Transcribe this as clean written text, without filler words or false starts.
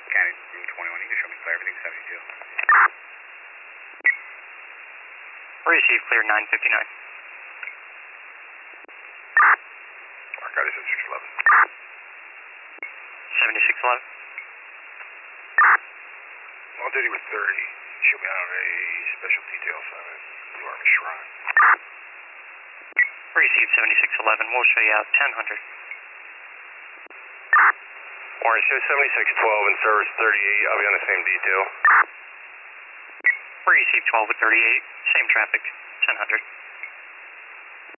County room 21, you can show me clear, everything 72. Receive clear 959. Mark out, this is 611. 7611. On duty with 30. Should be on a special detail assignment. Blue Army Shrine. Receive 7611. We'll show you out 1000. Orange show 7612 and service 38. I'll be on the same detail. Receive 12 with 38. Same traffic. 1000.